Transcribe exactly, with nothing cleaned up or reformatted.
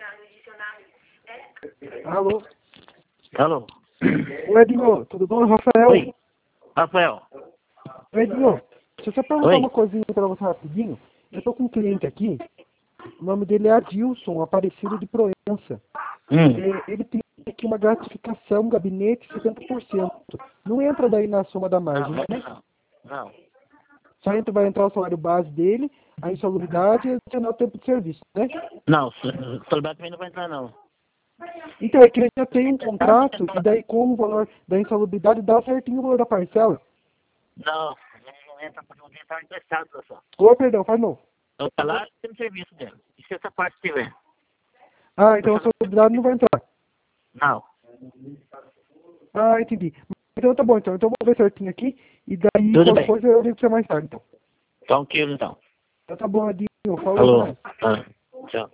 Alô? Alô? Oi, Edinho, tudo bom? Rafael? Oi, Rafael. Oi, Edinho, deixa eu só perguntar Oi. uma coisinha pra você rapidinho. Eu tô com um cliente aqui, o nome dele é Adilson, Aparecido de Proença. Hum. É, ele tem aqui uma gratificação, gabinete setenta por cento. Não entra daí na soma da margem, Não, né? não, não. Só entra, vai entrar o salário base dele, a insalubridade e adicionar o tempo de serviço, né? Não, o soldado também não vai entrar, não. Então, é que ele já tem um contrato, e daí com o valor da insalubridade dá certinho o valor da parcela. Não, ele não entra porque o dinheiro está emprestado, pessoal. Ô, perdão, faz novo. O salário tem o serviço dele. E se essa parte tiver? Ah, então a insalubridade não vai entrar. Não. Ah, entendi. Então tá bom, então. Então eu vou ver certinho aqui, e daí Tudo qualquer bem. coisa eu ligo pra você mais tarde, então. Tranquilo, então. Então tá bom, Edinho. Falou, Alô? né? Ah, tchau.